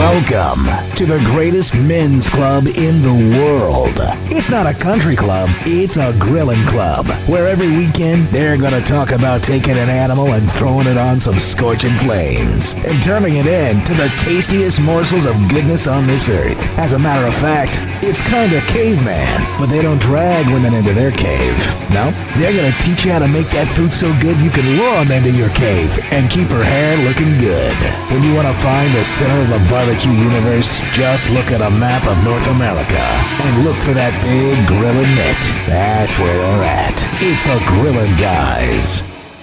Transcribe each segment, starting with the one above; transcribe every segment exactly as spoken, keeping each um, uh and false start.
Welcome to the greatest men's club in the world. It's not a country club, it's a grilling club, where every weekend they're going to talk about taking an animal and throwing it on some scorching flames and turning it into the tastiest morsels of goodness on this earth. As a matter of fact, it's kind of caveman, but they don't drag women into their cave. No, they're going to teach you how to make that food so good you can lure them into your cave and keep her hair looking good. When you want to find the center of the barbecue universe, just look at a map of North America and look for that big grilling mitt. That's where they're at. It's the Grillin' Guys.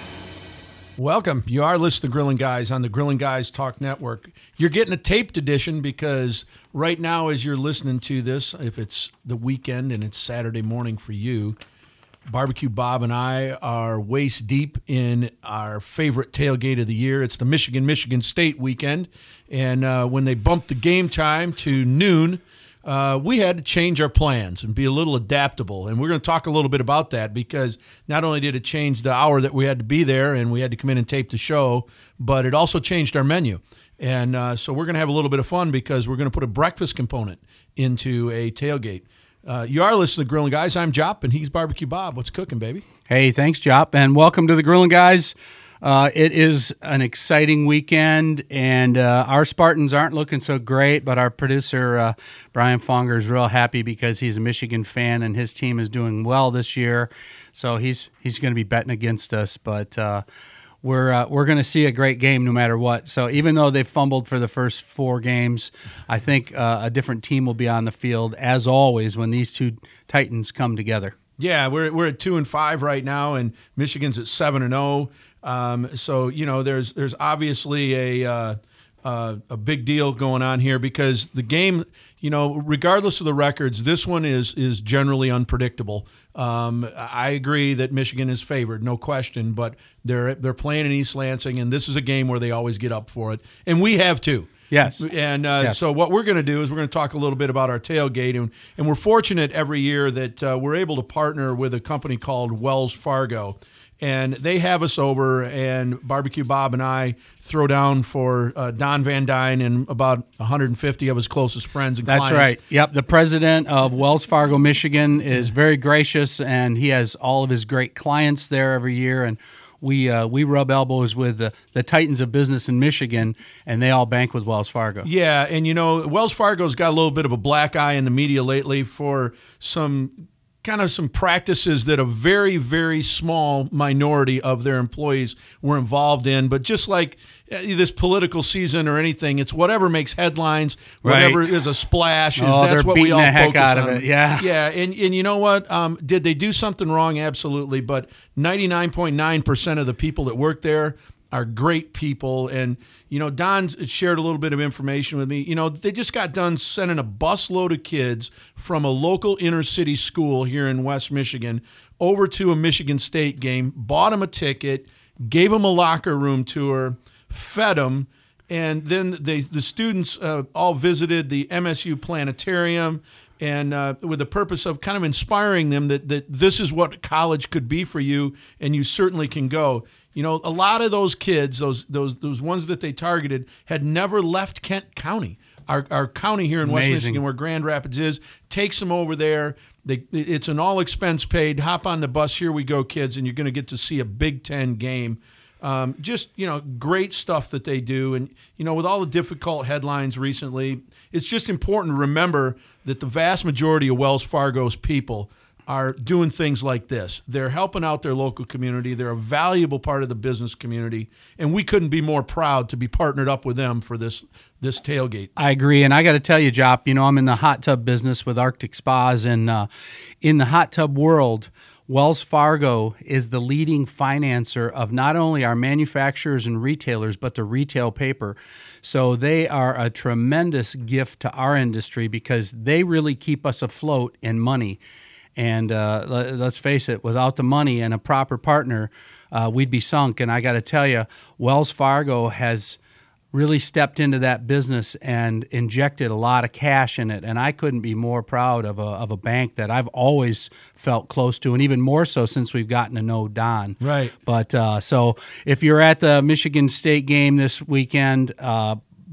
Welcome. You are listening to Grillin' Guys on the Grillin' Guys Talk Network. You're getting a taped edition because right now as you're listening to this, if it's the weekend and it's Saturday morning for you, Barbecue Bob and I are waist deep in our favorite tailgate of the year. It's the Michigan-Michigan State weekend. And uh, when they bumped the game time to noon, uh, we had to change our plans and be a little adaptable. And we're going to talk a little bit about that because not only did it change the hour that we had to be there and we had to come in and tape the show, but it also changed our menu. And uh, so we're going to have a little bit of fun because we're going to put a breakfast component into a tailgate. Uh, you are listening to Grillin' Guys. I'm Jop, and he's Barbecue Bob. What's cooking, baby? Hey, thanks, Jop, and welcome to the Grillin' Guys. Uh, it is an exciting weekend, and uh, our Spartans aren't looking so great, but our producer, uh, Brian Fonger, is real happy because he's a Michigan fan, and his team is doing well this year, so he's he's going to be betting against us, but uh, we're uh, we're going to see a great game no matter what. So even though they've fumbled for the first four games, I think uh, a different team will be on the field, as always, when these two Titans come together. Yeah, we're we're at two and five right now, and Michigan's at seven and zero. Um, so you know, there's there's obviously a uh, uh, a big deal going on here because the game, you know, regardless of the records, this one is is generally unpredictable. Um, I agree that Michigan is favored, no question, but they're they're playing in East Lansing, and this is a game where they always get up for it, and we have too. Yes. And uh, yes. so what we're going to do is we're going to talk a little bit about our tailgate, and, and we're fortunate every year that uh, we're able to partner with a company called Wells Fargo. And they have us over, and Barbecue Bob and I throw down for uh, Don Van Dyne and about one hundred fifty of his closest friends and That's clients. right. Yep. The president of Wells Fargo, Michigan is very gracious, and he has all of his great clients there every year. And we uh, we rub elbows with the, the titans of business in Michigan, and they all bank with Wells Fargo. Yeah, and, you know, Wells Fargo's got a little bit of a black eye in the media lately for some – kind of some practices that a very, very small minority of their employees were involved in. But just like this political season or anything, it's whatever makes headlines, whatever right. is a splash, is oh, that's what we all the heck focus out on. Of it. Yeah, yeah, and and you know what? Um, did they do something wrong? Absolutely, but ninety-nine point nine percent of the people that work there are great people. And, you know, Don shared a little bit of information with me. You know, they just got done sending a busload of kids from a local inner city school here in West Michigan over to a Michigan State game, bought them a ticket, gave them a locker room tour, fed them, and then they, the students uh, all visited the M S U planetarium, and uh, with the purpose of kind of inspiring them that, that this is what college could be for you, and you certainly can go. You know, a lot of those kids, those those those ones that they targeted, had never left Kent County. Our our county here in Amazing. West Michigan, where Grand Rapids is, takes them over there. They, it's an all expense paid. Hop on the bus. Here we go, kids, and you're going to get to see a Big Ten game. Um, just, you know, great stuff that they do. And, you know, with all the difficult headlines recently, it's just important to remember that the vast majority of Wells Fargo's people are doing things like this. They're helping out their local community. They're a valuable part of the business community. And we couldn't be more proud to be partnered up with them for this this tailgate. I agree. And I got to tell you, Jop, you know, I'm in the hot tub business with Arctic Spas. And uh, in the hot tub world, Wells Fargo is the leading financer of not only our manufacturers and retailers, but the retail paper. So they are a tremendous gift to our industry because they really keep us afloat in money. And uh, let's face it, without the money and a proper partner, uh, we'd be sunk. And I got to tell you, Wells Fargo has really stepped into that business and injected a lot of cash in it. And I couldn't be more proud of a of a bank that I've always felt close to, and even more so since we've gotten to know Don. Right. But uh, so if you're at the Michigan State game this weekend, uh,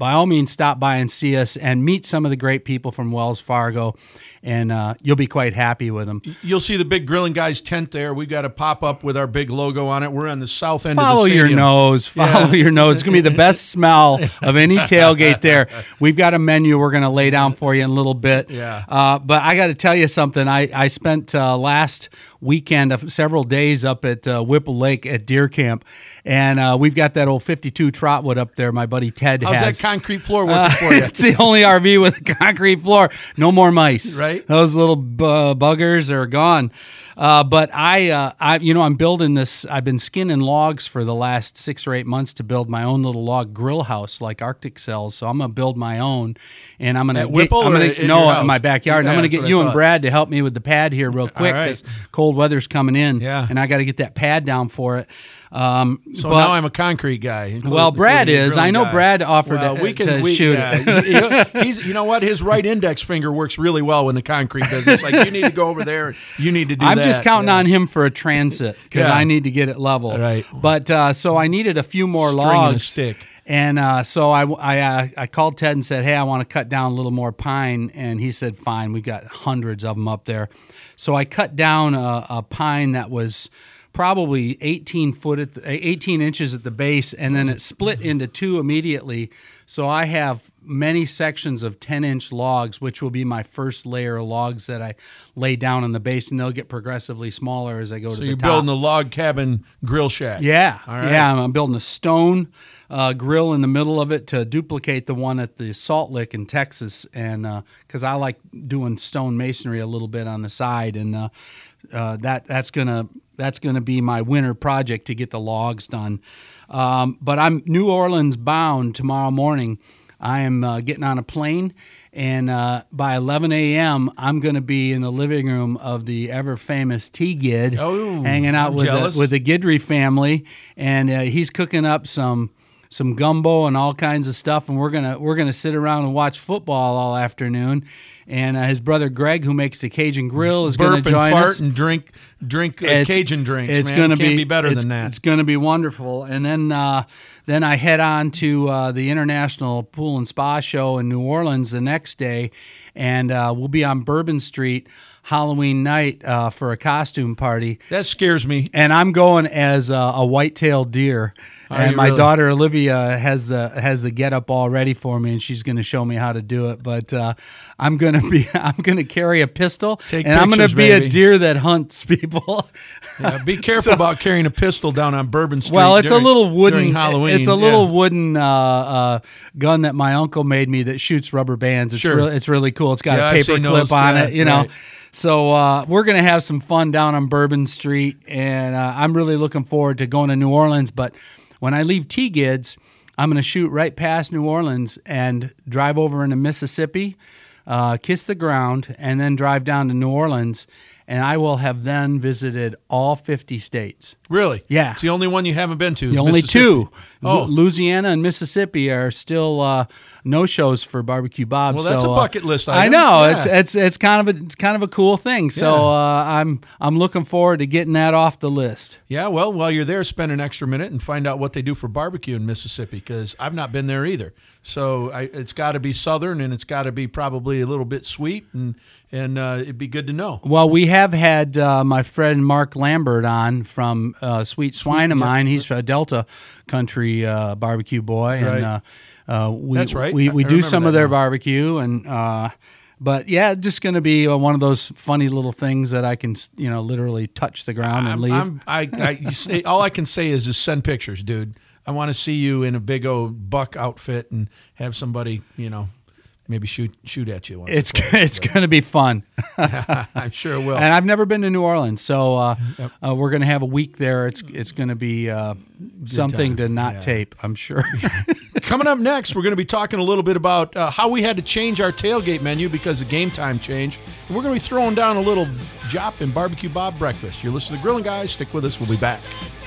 by all means, stop by and see us and meet some of the great people from Wells Fargo, and uh, you'll be quite happy with them. You'll see the big Grilling Guys tent there. We've got a pop-up with our big logo on it. We're on the south end Follow of the stadium. your nose. Follow Yeah. your nose. It's going to be the best smell of any tailgate there. We've got a menu we're going to lay down for you in a little bit. Yeah. Uh, but I got to tell you something. I, I spent uh, last weekend of several days up at uh, Whipple Lake at Deer Camp, and uh, we've got that old fifty-two Trotwood up there my buddy Ted How's has. that concrete floor working Uh, for you? it's the only R V with a concrete floor. No more mice. Right. Those little bu- buggers are gone. Uh, but I, uh, I, you know, I'm building this. I've been skinning logs for the last six or eight months to build my own little log grill house like Arctic sells. So I'm gonna build my own, and I'm gonna At get, Whipple I'm or gonna in no your house? in my backyard. and Yeah, I'm gonna that's get what you I and thought. Brad to help me with the pad here real quick right. because cold weather's coming in. Yeah. and I got to get that pad down for it. Um, So but, now I'm a concrete guy. include- Well, Brad including the is. grilling I know guy. Brad offered well, to- we can, to we, shoot yeah, he- he's, you know what? His right index finger works really well in the concrete business. Like, you need to go over there. And you need to do I'm that. just counting Yeah. on him for a transit because Yeah. I need to get it level. Right. But uh, so I needed a few more String and a logs. stick. And uh, so I, I, uh, I called Ted and said, hey, I want to cut down a little more pine. And he said, fine. We've got hundreds of them up there. So I cut down a, a pine that was probably eighteen foot at the, eighteen inches at the base, and then it split into two immediately. So I have many sections of ten inch logs, which will be my first layer of logs that I lay down on the base, and they'll get progressively smaller as I go to So the you're top. building a log cabin grill shack. Yeah, All right. yeah. I'm building a stone uh, grill in the middle of it to duplicate the one at the Salt Lick in Texas, and because I like doing stone masonry a little bit on the side, and uh, uh, that that's gonna that's gonna be my winter project to get the logs done. Um, but I'm New Orleans bound tomorrow morning. I am uh, getting on a plane, and uh, by eleven a.m., I'm going to be in the living room of the ever-famous T-Gid, Oh, hanging out I'm with jealous. the, with the Guidry family, and uh, he's cooking up some some gumbo and all kinds of stuff, and we're gonna we're gonna sit around and watch football all afternoon. And uh, his brother Greg, who makes the Cajun Grill, is going Burp to and join fart us. and drink drink uh, It's- Cajun drinks. It's man. gonna Can't be, be better it's- than that. It's going to be wonderful. And then uh, then I head on to uh, the International Pool and Spa Show in New Orleans the next day, and uh, we'll be on Bourbon Street Halloween night uh, for a costume party. That scares me. And I'm going as a, a white-tailed deer. Are And you my really? daughter Olivia has the has the getup all ready for me, and she's going to show me how to do it. But uh, I'm going to be I'm going to carry a pistol, Take and I'm going to pictures, be baby. a deer that hunts people. Yeah, be careful about carrying a pistol down on Bourbon Street. Well, it's during, a little wooden. during Halloween. It's a little Yeah. wooden uh, uh, gun that my uncle made me that shoots rubber bands. It's Sure. really it's really cool. It's got Yeah, a I've paper seen clip those. on Yeah, it. You know. right. So uh, we're gonna have some fun down on Bourbon Street, and uh, I'm really looking forward to going to New Orleans. But when I leave T-Gids, I'm gonna shoot right past New Orleans and drive over into Mississippi, uh, kiss the ground, and then drive down to New Orleans. And I will have then visited all fifty states. Really? Yeah. It's the only one you haven't been to. is The only Mississippi. two, Oh. Lu- Louisiana and Mississippi, are still uh, no shows for Barbecue Bob. Well, that's so, a uh, bucket list I item. know Yeah. it's it's it's kind of a it's kind of a cool thing. So Yeah. uh, I'm I'm looking forward to getting that off the list. Yeah, well, while you're there, spend an extra minute and find out what they do for barbecue in Mississippi, because I've not been there either. So I, it's got to be southern, and it's got to be probably a little bit sweet, and and uh, it'd be good to know. Well, we have had uh, my friend Mark Lambert on from uh, Sweet Swine of Mine. He's a Delta country uh, barbecue boy, and Right. uh, uh, we That's right. we, I- we I do remember some that of their now. barbecue, and uh, but yeah, just going to be uh, one of those funny little things that I can you know literally touch the ground and I'm, leave. I'm, I, I, you say, all I can say is just send pictures, dude. I want to see you in a big old buck outfit and have somebody, you know, maybe shoot shoot at you. Once or it's twice. it's going to be fun. I'm sure it will. And I've never been to New Orleans, so uh, uh, we're going to have a week there. It's it's going to be uh, something time. to not Yeah. tape, I'm sure. Coming up next, we're going to be talking a little bit about uh, how we had to change our tailgate menu because of game time change. And we're going to be throwing down a little Jop and Barbecue Bob breakfast. You're listening to Grilling Guys. Stick with us. We'll be back.